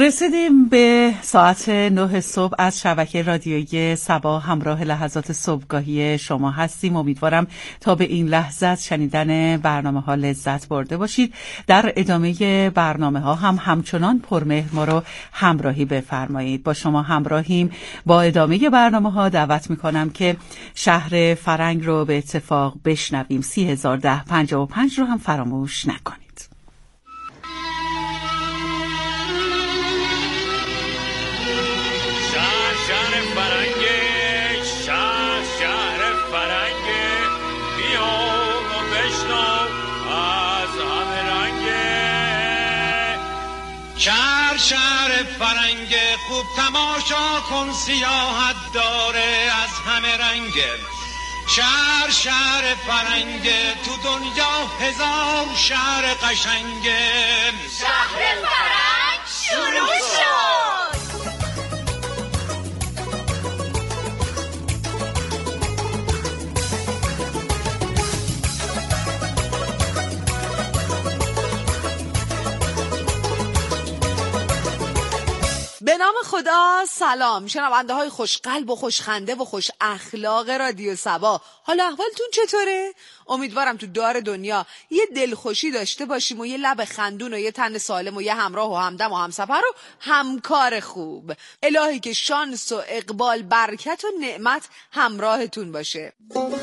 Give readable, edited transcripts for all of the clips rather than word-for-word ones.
رسیدیم به ساعت 9 صبح از شبکه رادیویی صبا. همراه لحظات صبحگاهی شما هستیم. امیدوارم تا به این لحظه از شنیدن برنامه ها لذت برده باشید. در ادامه برنامه ها هم همچنان پرمهر ما رو همراهی بفرمایید. با شما همراهیم. با ادامه برنامه ها دعوت میکنم که شهر فرنگ رو به اتفاق بشنویم. 301055 رو هم فراموش نکنید. شهر فرنگ خوب تماشا کن، سیاحت داره از همه رنگ. شهر فرنگ تو دنیا هزار شهر قشنگ. شهر فرنگ شروع شد. به نام خدا. سلام شنونده های خوشقلب و خوشخنده و خوش اخلاق رادیو صبا. حالا احوالتون چطوره؟ امیدوارم تو دار دنیا یه دلخوشی داشته باشیم و یه لب خندون و یه تن سالم و یه همراه و همدم و همسفر و همکار خوب. الهی که شانس و اقبال، برکت و نعمت همراهتون باشه.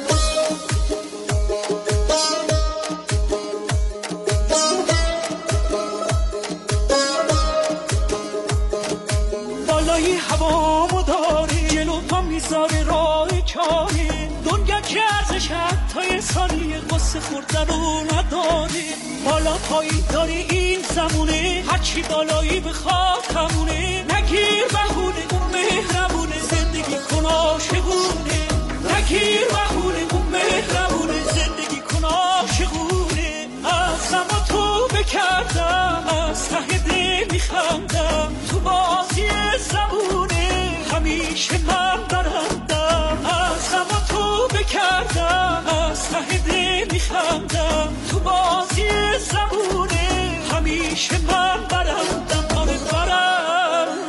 بالای هوامو داری، جلو پا میذاره راه چاری. دنیا که ارزش حتی ثانیه قصه خوردن رو نداری. بالا پایی داری این زمونه، هرچی بالایی بخواد همونه. نگیر بهونه اون مهربونه، زندگی کن عاشقونه. نگیر بهونه اون مهربونه، زندگی کن عاشقونه. از غم تو بکردم، از ته دل میخندم، تو بازی زبونه همیشه من برندم. از غم تو بکردم، از ته دل میخندم، تو بازی زبونه همیشه من برندم. آره برندم.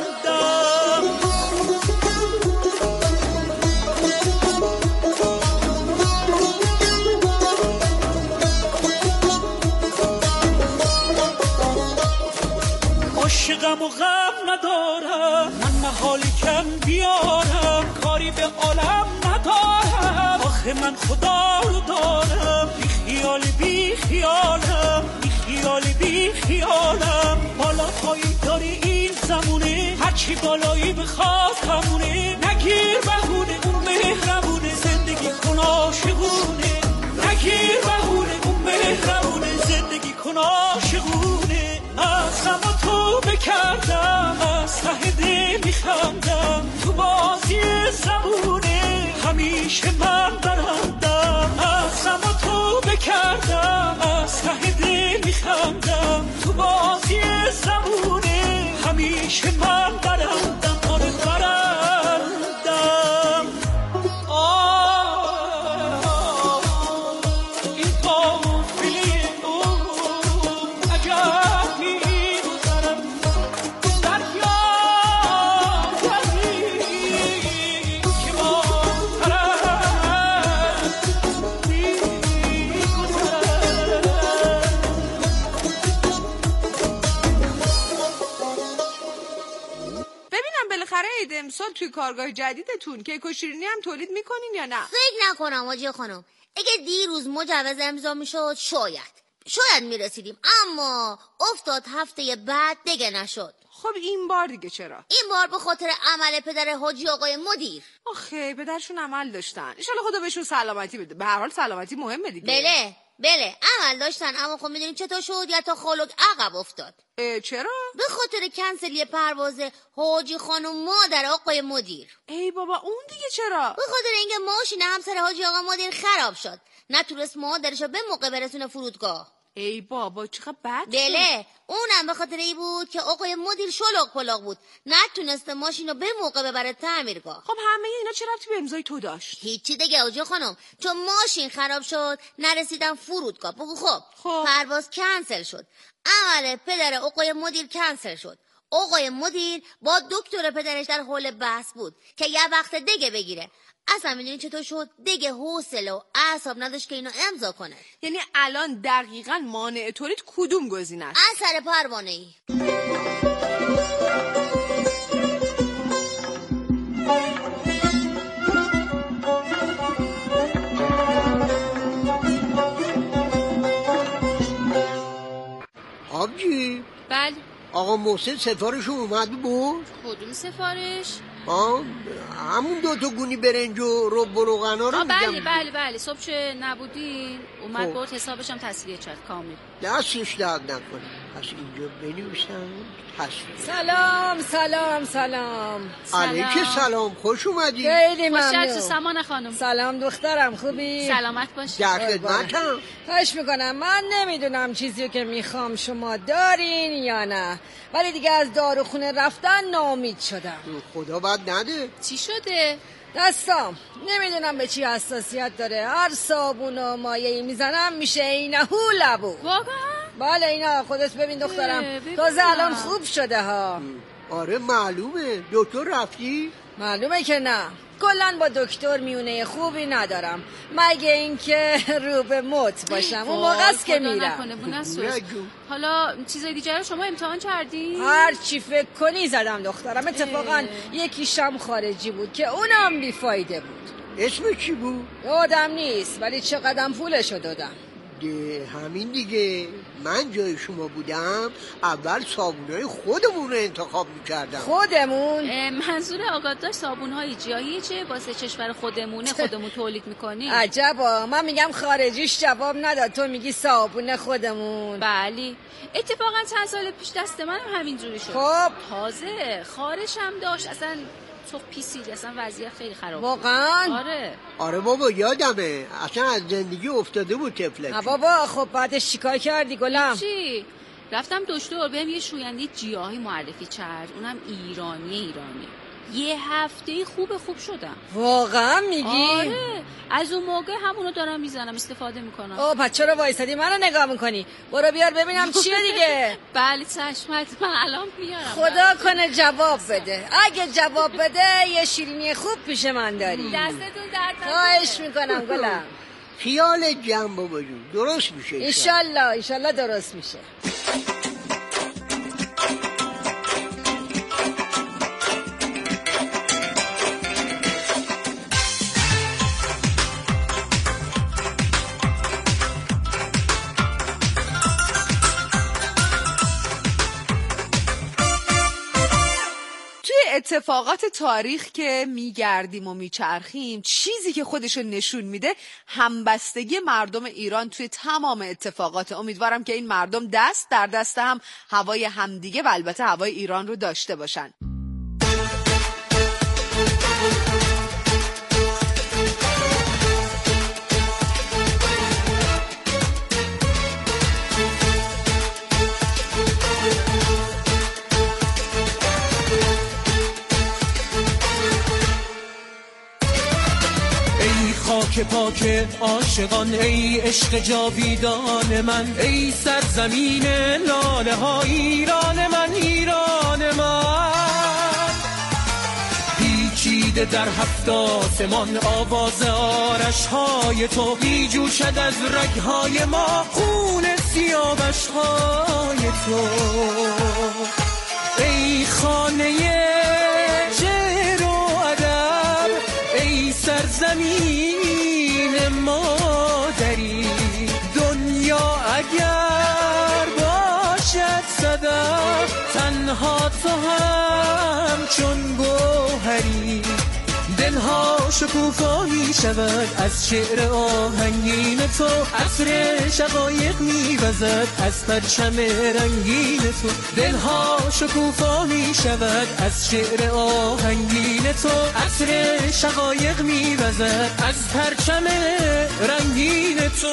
عاشقم و غم ندارم، من محالی کم بیارم، کاری به عالم ندارم. آخه من خدا رو دارم، بی خیالی بی خیالم، بی خیالی بی خیالم. بالا پایی داری این زمونه، هرچی بالایی بخواد همونه. نگیر بهونه اون مهربونه، زندگی کن عاشقونه. نگیر بهونه اون مهربونه، زندگی کن عاشقونه. از غم تو بکردم، از ته دل میخندم، تو بازی زبونه همیشه من برندم. از غم تو بکردم، از ته دل میخندم، تو بازی زبونه همیشه من برندم. آره برندم. این قافله عجب می‌گذرم، دریا دری که با طرف می‌گذرم. ببینم بالاخره عید امسال توی کارگاه جدیدتون کیک و شیرینی هم تولید میکنین یا نه؟ فکر نکنم حاجی خانم. اگه دیروز مجوز امضا میشد شاید میرسیدیم، اما افتاد هفته بعد دیگه نشد. خب این بار دیگه چرا؟ این بار به خاطر عمل پدر حاجی آقای مدیر. آخه پدرشون عمل داشتن، ان شاءالله خدا بهشون سلامتی بده. به هر حال سلامتی مهمه دیگه. بله عمل داشتن، اما خب میدونیم چطور شد، یا تا خالق عقب افتاد. چرا؟ به خاطر کنسلی پرواز حاجی خانم مادر آقای مدیر. ای بابا اون دیگه چرا؟ به خاطر اینکه ماشین همسر حاجی آقا مدیر خراب شد، نتونست مادرشو به موقع برسونه فرودگاه. ای بابا چقدر بد. بله اونم به خاطر این بود که آقای مدیر شلوغ پلاغ بود، نتونسته ماشینو به موقع ببره تعمیرگاه. خب همه اینا چه ربطی به امضای تو داشت؟ هیچی دیگه حاجی خانم، چون ماشین خراب شد نرسیدم فرودگاه. بگو خب پرواز کنسل شد، عمل پدر آقای مدیر کنسل شد، آقای مدیر با دکتر پدرش در حول بحث بود که یه وقت دیگه بگیره. اصلا میدونی چطور شد؟ دیگه حوصله و اعصاب نداشت که اینو امضا کنه. یعنی الان دقیقاً مانع تولید کدوم گزینه است؟ اثر پروانه‌ای. آبجی؟ بله. آقا محسن سفارش اومد بود؟ کدوم سفارش؟ همون 2 گونی برنج و رب و روغنا رو میگم. بله صبح چه نبودین اومد بود، حسابش هم تسلیه کرد کامل. دستش درد نکنه. پس اینجا بنویسم سلام. علیک سلام، خوش اومدی. خیلی ممنون. خوش سمانه خانم. سلام دخترم، خوبی؟ سلامت باشی. در خدمتم. خواهش میکنم. من نمیدونم چیزی که میخوام شما دارین یا نه، ولی دیگه از داروخونه رفتن ناامید شدم. خدا بد نده. چی شده؟ دستام نمیدونم به چی حساسیت داره. هر صابون و مایه‌ای میزنم میشه اینه لبو. واقعا؟ بله اینا خودت ببین دخترم. تازه الان خوب شده ها. آره معلومه. دکتر رفتی؟ معلومه که نه. کلن با دکتر میونه خوبی ندارم، مگه اینکه رو به موت باشم. اون موقع است که میرم. حالا چیزای دیگه رو شما امتحان کردی؟ هر چی فکر کنی زدم دخترم. اتفاقا یکیشم خارجی بود که اونم بیفایده بود. اسم چی بود؟ یادم نیست ولی چقدر پولشو دادم. همین دیگه. من جای شما بودم اول صابونای خودمون رو انتخاب میکردم. خودمون؟ منظور آقا داشت صابونهای جایی چه واسه کشور خودمون تولید میکنی؟ عجبا. من میگم خارجیش جواب نداد، تو میگی صابون خودمون. بله اتفاقا چند سال پیش دست من هم همینجوری شد. خب تازه خارش هم داشت، اصلا تو پیسید، اصلا وضعیت خیلی خراب. واقعا؟ آره بابا یادمه، اصلا از زندگی افتاده بود تفلک. بابا خب بعدش چیکار کردی گلم؟ چی؟ رفتم دکتر بهم یه شوینده گیاهی معرفی کرد، اونم ایرانی. یه هفته خوب شدم. واقعا میگی؟ آره از اون موقع همونو دارم میزنم، استفاده میکنم. پس چرا وایسادی منو نگاه میکنی؟ برو بیار ببینم چیه دیگه. بله چشمت، من الان میارم. خدا کنه جواب بده. اگه جواب بده یه شیرینی خوب پیش من داری. دستتون درد نکنه. خواهش میکنم گلم. خیال جمع بابا جون درست میشه. ایشالله درست میشه. اتفاقات تاریخ که میگردیم و میچرخیم، چیزی که خودشو نشون میده همبستگی مردم ایران توی تمام اتفاقات. امیدوارم که این مردم دست در دست هم هوای همدیگه و البته هوای ایران رو داشته باشن. خاک پاک عاشقان، ای عشق جاویدان من، ای سرزمین لاله ها ایران من، پیچیده در 7 آسمان آواز آرش های تو، می جوشد از رگ های ما خون سیاوش های تو. ای خانه شعر و ادب، ای سرزمین مادری، دنیا اگر باشد صدف، تنها تو هم چون گوهری. دلها شکوفا می شود از شعر آهنگین تو، عطر شقایق می وزد از پرچم رنگین تو. دلها شکوفا می شود از شعر آهنگین تو، عطر شقایق می وزد از پرچم رنگین تو.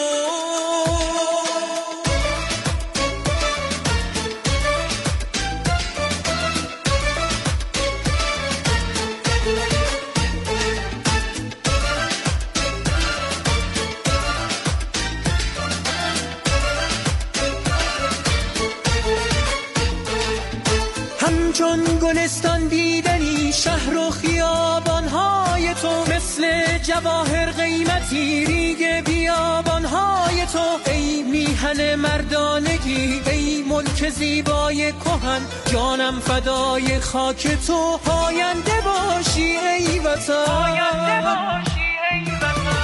چون گلستان دیدنی شهر و خیابانهای تو، مثل جواهر قیمتی ریگ بیابانهای تو. ای میهن مردانگی، ای ملک زیبای کهن، جانم فدای خاک تو. پاینده باشی ای وطن، پاینده باشی ای وطن.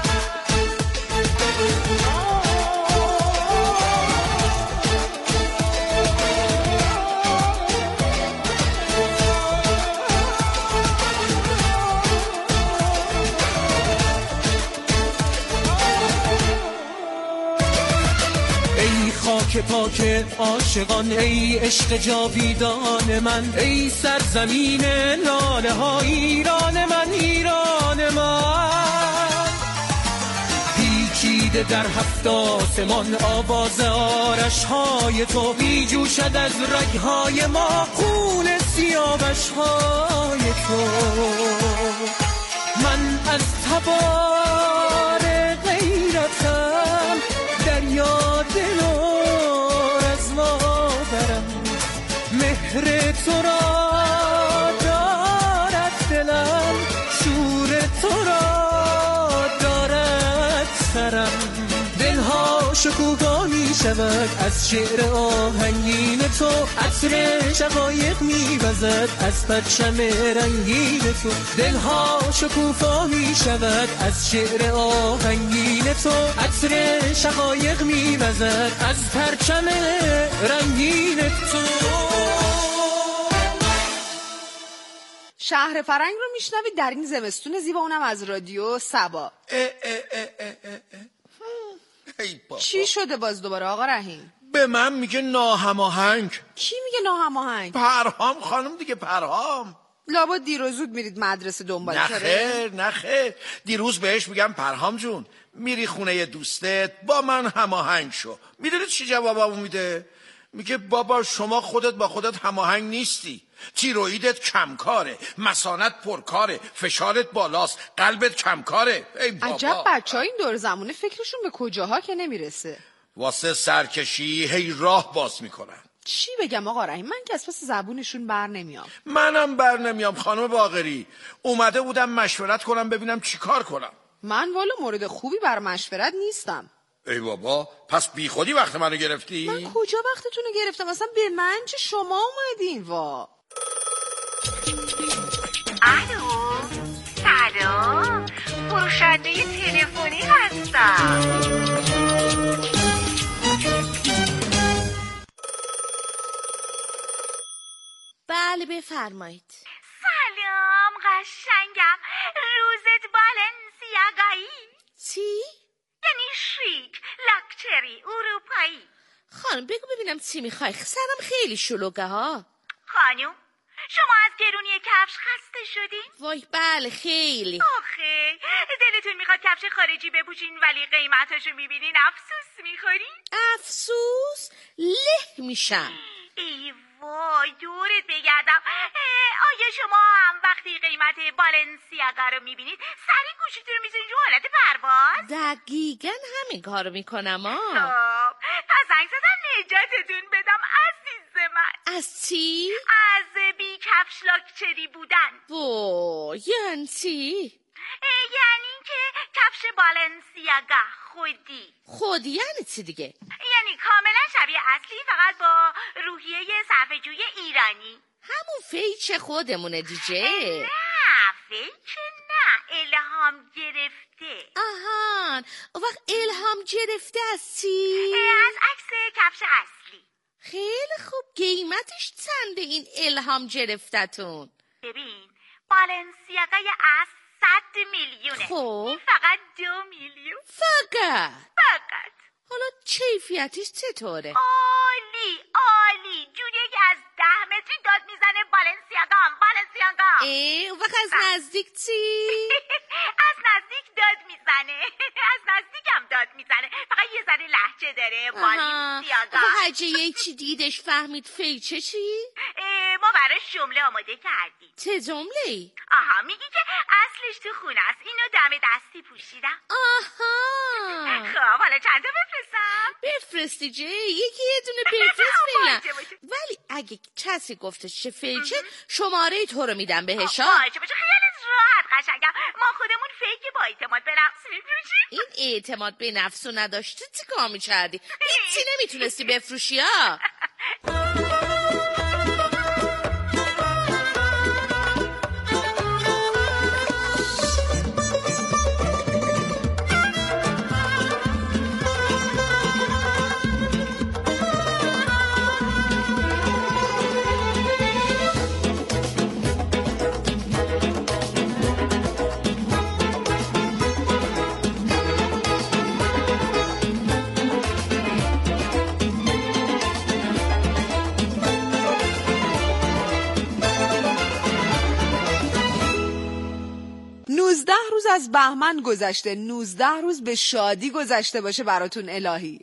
خاک پاک عاشقان، ای عشق جاویدان من، ای سرزمین لاله ها، ایران من، ایران من. پیچیده در هفت آسمان آواز آرش های تو، می جوشد از رگهای ما خون سیاوش های تو. من از تبار غیرتم دریا دل مهر تو را دارد دلم، شور تو را دارد سرم. دلها شکوفا می شود از شعر آهنگین تو، عطر شقایق می وزد از پرچم رنگین تو. دلها شکوفا می شود از شعر آهنگین تو، عطر شقایق می وزد از پرچم رنگین تو. شهر فرنگ رو میشنوید در این زمستون زیبا، اونم از رادیو سبا. چی شده باز دوباره آقا رحیم؟ به من میگه ناهماهنگ. کی میگه ناهماهنگ؟ پرهام خانم دیگه، پرهام. لابد دیر و زود میرید مدرسه دنبال کاره؟ نه خیر، دیروز بهش میگم پرهام جون میری خونه دوستت، با من هماهنگ شو. میدونی چی جوابمو میده؟ میگه بابا شما خودت با خودت هماهنگ نیستی، تیروئیدت کمکاره، مثانت پرکاره، فشارت بالاست، قلبت کمکاره. ای بابا. عجب بچه‌ها این دور زمونه فکرشون به کجاها که نمیرسه. واسه سرکشی هی راه باز میکنن. چی بگم آقا رحیم، من که از پس زبونشون بر نمیام. منم بر نمیام خانم باقری. اومده بودم مشورت کنم ببینم چی کار کنم. من والا مورد خوبی بر مشورت نیستم. ای بابا، پس بی خودی وقت منو گرفتی؟ من کجا وقتتونو گرفتم؟ اصلا به من چه، شما اومدین. وا الو، سلام، فروشنده تلفنی هستم. بله بفرمایید. سلام قشنگم، روزت بالنسیاگایی. چی؟ یعنی شیک، لاکچری، اروپایی. خانم بگو ببینم چی میخوای، سرم خیلی شلوغه ها. خانم شما از گرونی کفش خسته شدین؟ وای بله خیلی. آخه دلتون میخواد کفش خارجی بپوشین ولی قیمتشو میبینین افسوس میخورین؟ افسوس؟ له میشم. ای وای دورت بگردم. آیا شما هم وقتی قیمت بالنسیاگا رو میبینید سری گوشیتون رو میزنید رو حالت پرواز؟ دقیقا همین کارو میکنم خب پس زنگ زدم نجاتتون بدم عزیز من. از چی؟ از بی کفش لاکچری بودن. وای یعنی چی؟ یعنی که کفش بالنسیاگا خودی یعنی چی دیگه؟ یعنی کاملا شبیه اصلی، فقط با روحیه صرفه‌جوی ایرانی. همون فیچ خودمونه دیگه. نه فیچ نه، الهام گرفته. آهان اون وقت الهام گرفته از چی؟ از عکس کفش اصلی. خیلی خوب، قیمتش چنده این الهام گرفتتون؟ ببین بالنسیاگای اصل 100 میلیونه. خب این فقط 2 میلیون. فقط حالا کیفیتش چطوره؟ عالی جوریه که از 10 متری داد میزنه بالنسیاگا. اون وقت از نزدیک چی؟ از نزدیک داد میزنه. از نزدیک هم داد میزنه، فقط یه ذره لهجه داره. بالنسیاگا هجه یکی دیدش فهمید فیچه چی؟ ما براش جمله آماده کردیم. چه جمله‌ای؟ آها میگی که اصلش تو خونه است، اینو دم دستی پوشیدم. آها خب حالا چند تا بفرستم؟ بفرستی جی، یکی یه دونه بفرست ببینم. ولی اگه کسی گفتش چه فیکه شماره تو رو میدم بهش. باشه خیلی راحت قشنگم. ما خودمون فیک با اعتماد به نفس میفروشیم. این اعتماد به نفسو نداشتی چیکار می‌کردی؟ هیچی نمیتونستی بفروشی ها. 19 روز از بهمن گذشته، 19 روز به شادی گذشته باشه براتون الهی.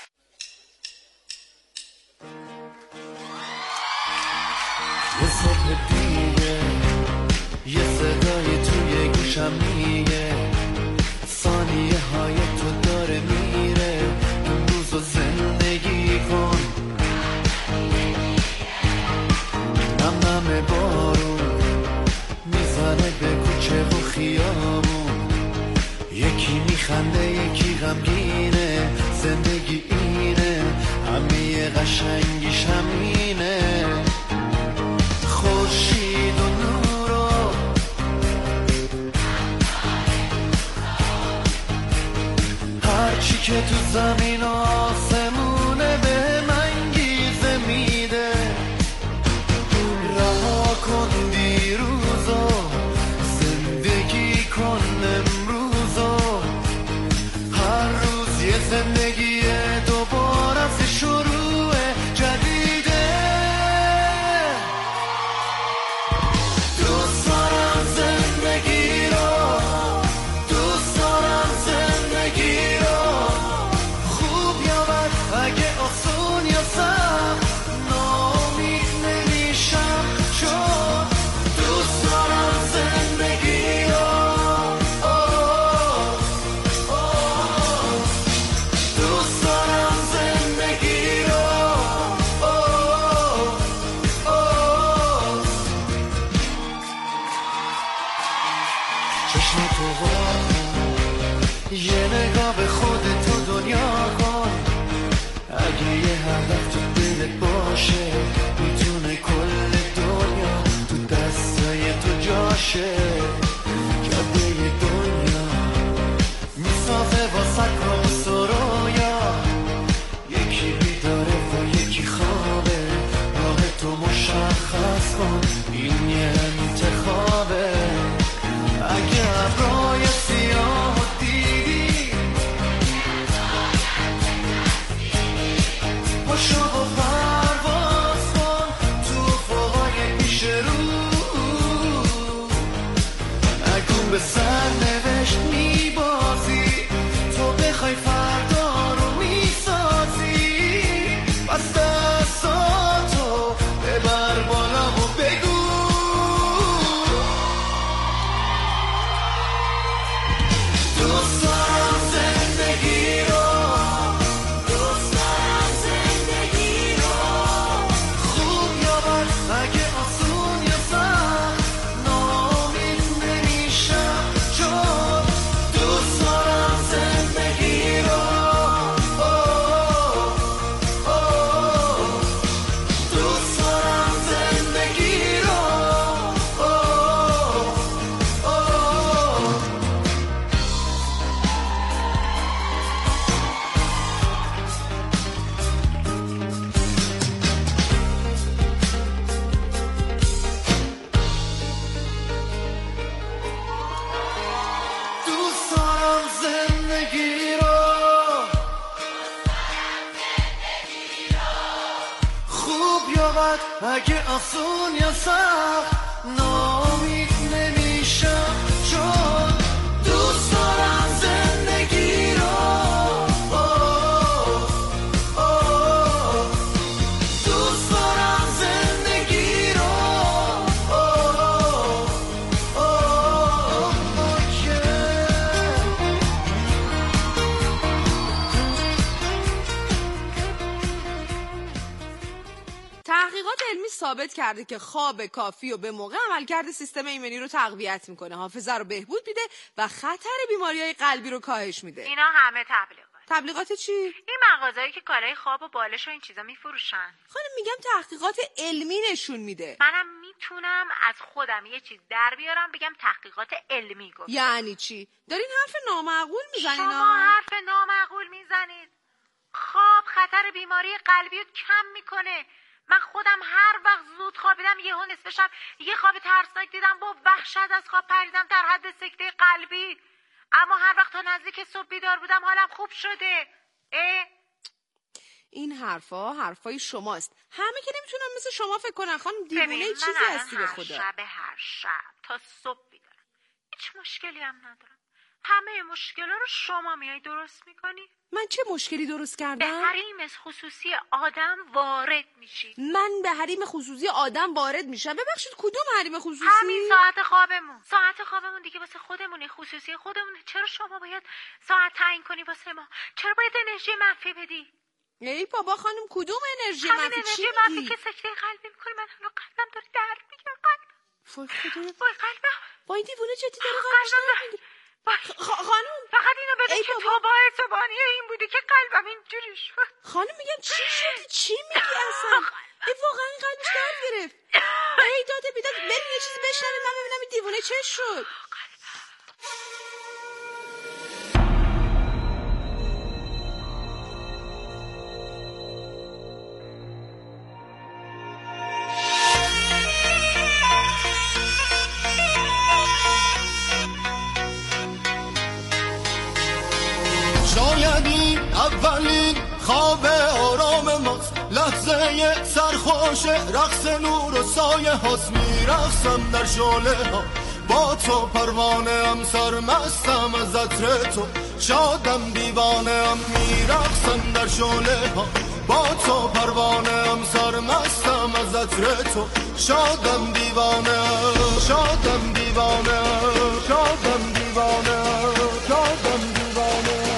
یه صبح دیگه یه صدای توی گوشم میگه ثانیه های تو داره میره، این روزو زندگی کن. نم بارون میزنه به کوچه و خیابون، یکی میخنده یکی غمگینه، زندگی اینه همه قشنگیش همینه. خورشید و نورو هرچی که تو زمین و آسمونه به من گیزه میده. رها کن دیروزو، زندگی کن امروزو، هر روز یه زندگی دوباره از شروع جدیده. دوست دارم زندگی رو، دوست دارم زندگی رو، خوب یا بد اگه آسون یا سخت ناامید نمیشم، چون دوست دارم زندگی رو. دوست دارم زندگی رو. چشم تو با یه نگاه به خودت و دنیا کن، اگه یه هدف تو دلت باشه میتونه کل دنیا تو دستای تو جاشه. جاده دنیا میسازه واسه کاس و رویا، یکی بیداره و یکی خوابه، راه تو مشخص کن این یه انتخابه. اگه ابرای سیاه دیدی پاشو و پرواز کن تو فوقای پیش رو، اگه به سر نوشت میبازی تو بخوای فردا رو میسازی، پس دستاتو ببر بالا و بگو دوست دارم زندگی رو. دوست دارم زندگی رو، خوب یا بد اگه آسون یا سخت ناامید نمیشم، چون دوست دارم زندگی رو. دوست دارم زندگی رو. دوست دارم زندگی رو. خوب یا بد اگه آسون یا سخت ناامید نمیشم، چون دوست دارم زندگی رو. دوست دارم زندگی رو. ثابت کرده که خواب کافی و به موقع عملکرد سیستم ایمنی رو تقویت میکنه، حافظه رو بهبود میده و خطر بیماریهای قلبی رو کاهش میده. اینا همه تبلیغات چی؟ این مغازه‌ای که کالای خواب و بالش و این چیزا میفروشن. خانم میگم تحقیقات علمی نشون میده. منم میتونم از خودم یه چیز در بیارم بگم تحقیقات علمی گفت. یعنی چی؟ دارین حرف نامعقول میزنین؟ شما حرف نامعقول میزنید. خواب خطر بیماری قلبی رو کم میکنه. من خودم هر وقت زود خوابیدم یهو نصف شب یه خواب ترسناک دیدم، با وحشت از خواب پریدم در حد سکته قلبی. اما هر وقت تا نزدیک صبح بیدار بودم حالم خوب شده. این حرفای شماست. همه که نمیتونن مثل شما فکر کنن. خانم دیوونه چیزی هستی به خدا. هر شب تا صبح بیدارم، هیچ مشکلی هم ندارم. همه مشکلا رو شما میای درست میکنی. من چه مشکلی درست کردم؟ به حریم خصوصی آدم وارد میشی. من به حریم خصوصی آدم وارد میشم؟ ببخشید کدوم حریم خصوصی؟ همین ساعت خوابمون دیگه واسه خودمونه، خصوصی خودمونه. چرا شما باید ساعت تعیین کنی واسه ما؟ چرا باید انرژی منفی بدی؟ ای بابا خانم کدوم انرژی منفی؟ انرژی منفی که سکته قلبی میکنه. من هنوز قلبم داره درد میگیره. وای قلبم. با این دیوونه جدی داره قلبش درد میگیره. خانم فقط اینو بدون که تو باعث بانی این بودی که قلبم اینجوری شد. خانم میگم چی شدی؟ چی میگی اصلا؟ ای واقعا این قلبش درد گرفت. ای داده بیداد بریم یه چیزی بشنویم من ببینم این دیوونه چه شد. اولین خواب آرام ماست، لحظه سرخوش رقص نور و سایه هاست. میرقصم در شعله ها با تو، پروانه ام سرمستم از عطر تو، شادم دیوانه ام. میرقصم در شعله ها با تو، پروانه ام سرمستم از عطر تو، شادم دیوانه، شادم دیوانه، شادم دیوانه، شادم دیوانه.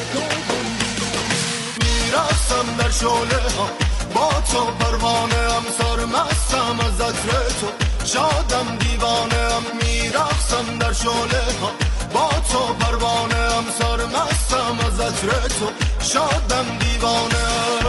میرقصم در شعله ها با تو، پروانه ام سرمستم از عطر تو، شادم دیوانه ام. میرقصم در شعله ها با تو، پروانه ام سرمستم از عطر تو، شادم دیوانه.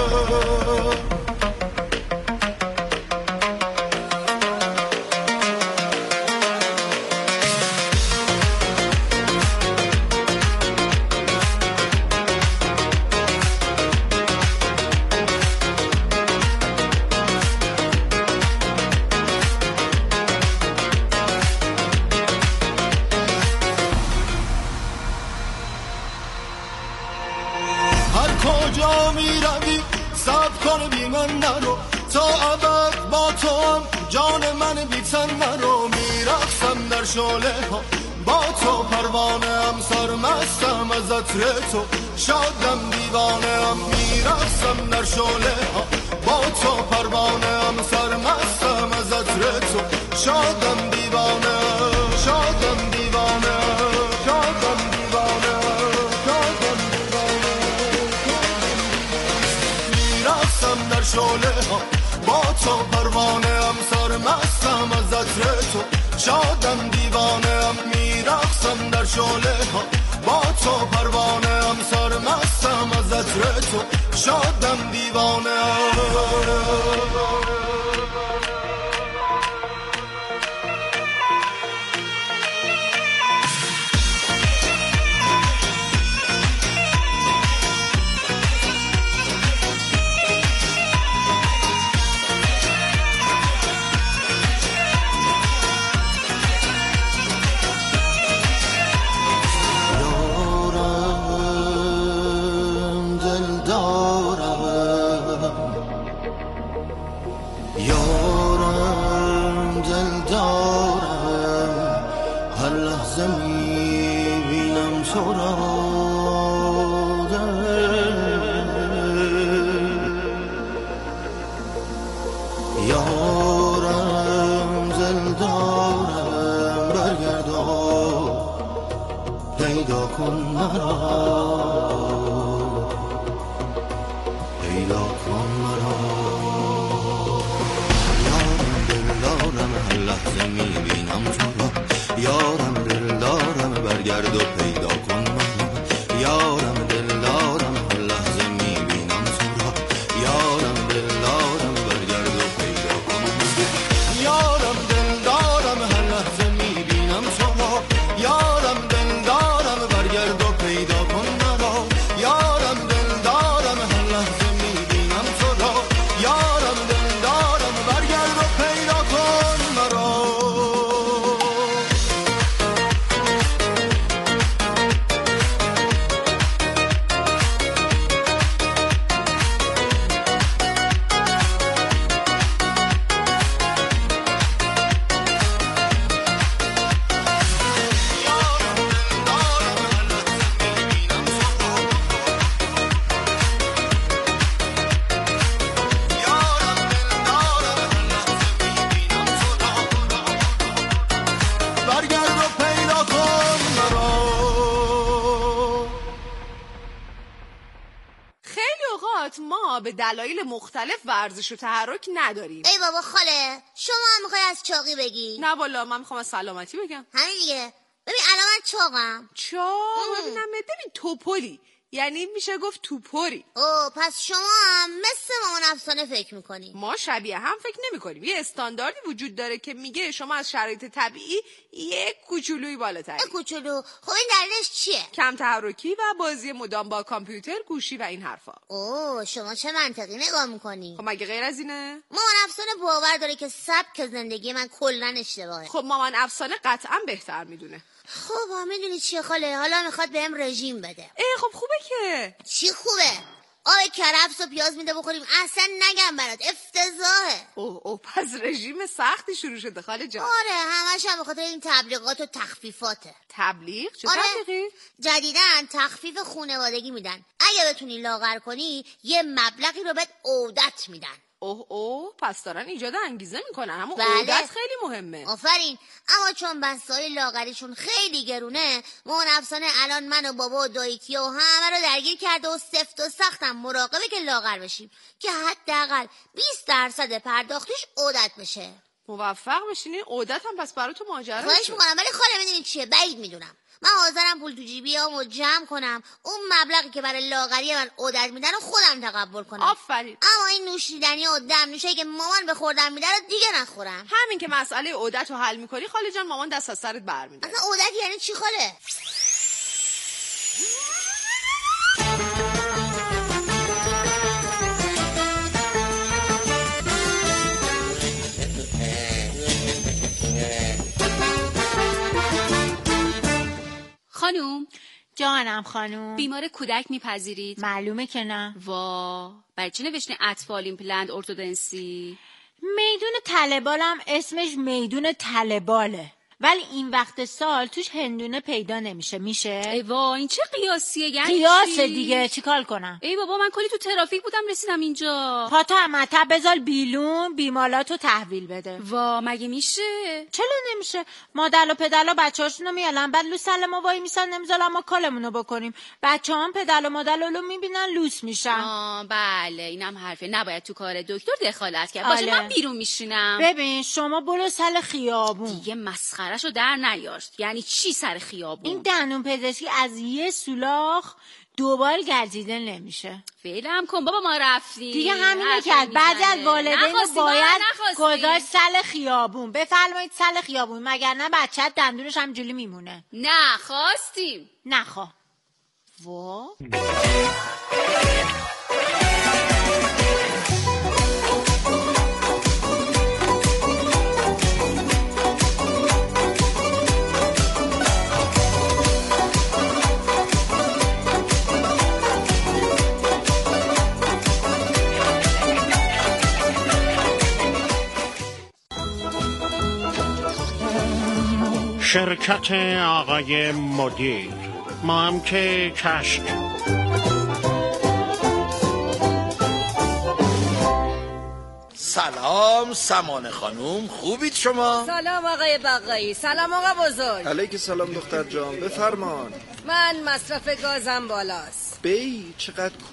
کجا می روی صبر کن بی من نرو، تا ابد با تو هم جان من بی تن نرو. میرقصم در شعله ها با تو، پروانه ام سرمستم از عطر تو، شادم دیوانه ام. میرقصم در شعله ها با تو، پروانه ام سرمستم از عطر تو، شادم دیوانه، شادم دیوانه، شادم دیوانه، شادم دیوانه. میرقصم در شعله ها با تو، پروانه ام سرمستم از عطر تو، شادم دیوانه ام. میرقصم در شعله ها با تو، پروانه ام سرمستم از عطر تو، شادم دیوانه. حقیقت ما به دلایل مختلف ورزش و تحرک نداریم. ای بابا خاله، شما هم میخوای از چاقی بگی؟ نه والا، من میخوام از سلامتی بگم. همین دیگه. ببین الان من چاقم. ببینم، ببین توپلی، یعنی میشه گفت توپری. پس شما هم مثل مامان افسانه فکر میکنی؟ ما شبیه هم فکر نمیکنیم. یه استانداردی وجود داره که میگه شما از شرایط طبیعی یک کوچولویی بالاتری. یک کوچولو؟ خب این دلیلش چیه؟ کم تحرکی و بازی مدام با کامپیوتر، گوشی و این حرفا. شما چه منطقی نگاه میکنی؟ خب مگه غیر از اینه؟ مامان افسانه باور داره که سبک زندگی من کلا اشتباهه. خب مامان افسانه قطعا بهتر میدونه. خب میدونی چیه خاله؟ حالا میخواد بهم رژیم بده. خب خوبه که. چی خوبه؟ آب کرفس و پیاز میده بخوریم، اصلا نگم برات افتضاحه. پس رژیم سختی شروع شده خاله جان. آره، همش هم بخاطر این تبلیغات و تخفیفاته. تبلیغ؟ چه تبلیغی؟ جدیدن تخفیف خانوادگی میدن. اگه بتونی لاغر کنی یه مبلغی رو بهت عودت میدن. پس دارن ایجاد انگیزه میکنن. همون بله. عودت خیلی مهمه. آفرین. اما چون بسای لاغریشون خیلی گرونه، مامان افسانه الان من و بابا و دایکیا و همه رو درگیر کرده و سفت و سختم مراقبه که لاغر بشیم که حداقل 20% پرداختش عودت بشه. موفق بشین. عودت هم پس برای تو ماجرا. خواهش میکنم، ولی خاله میدونی چیه؟ بعید میدونم. من حاضرم پول تو جیبیامو جمع کنم، اون مبلغی که برای لاغری من عودت میدن رو خودم تقبل کنم. آفرین. اما این نوشیدنی و دم نوشایی که مامان به خوردن میده رو دیگه نخورم. همین که مسئله عودت رو حل میکنی خاله جان، مامان دست از سرت برمی‌داره. اصلا عودت یعنی چی خاله؟ خانوم. جانم خانوم. بیمار کودک میپذیرید؟ معلومه که نه. برای چی نوشتین اطفال ایمپلنت ارتودنسی؟ میدون تله‌بالم اسمش میدون تله‌باله، ولی این وقت سال توش هندونه پیدا نمیشه. میشه؟ ای وا، این چه قیاسیه؟ یعنی قیاسه دیگه، چیکار کنم؟ ای بابا، من کلی تو ترافیک بودم رسیدم اینجا. پاتو مطب بذار بیلون، بیمالاتو تحویل بده. وا، مگه میشه؟ چرا نمیشه؟ مادر و پدر پچه‌هاشونو میالن، بعد لو سل ما وای میسن، نمیذارن ما کالمونو بکنیم. بچه‌ها پدر و مادر رو میبینن لوس میشن. بله، اینم حرفه. نباید تو کار دکتر دخالت کرد. باشه من بیرون میشینم. ببین شما برو سر خیابون. دیگه مسخرهشو در نیار. یعنی چی سر خیابون؟ این دندون پزشکی از یه سولاخ دوبار گردیده نمیشه. فعلا کن بابا، ما رفتیم دیگه. همینه کرد. بعضی از والدین باید گذاشت سل خیابون. بفرمایید سل خیابون، مگر نه بچه‌ت دندونش هم جولی میمونه. نه خواستیم. نخوا. وا شرکت آقای مدیر، ما هم که کشک. سلام سمانه خانوم، خوبید شما؟ سلام آقای بقایی. سلام آقا بزرگ. علیک سلام دختر جان، بفرمان. من مصرف گازم بالاست. بی چقدر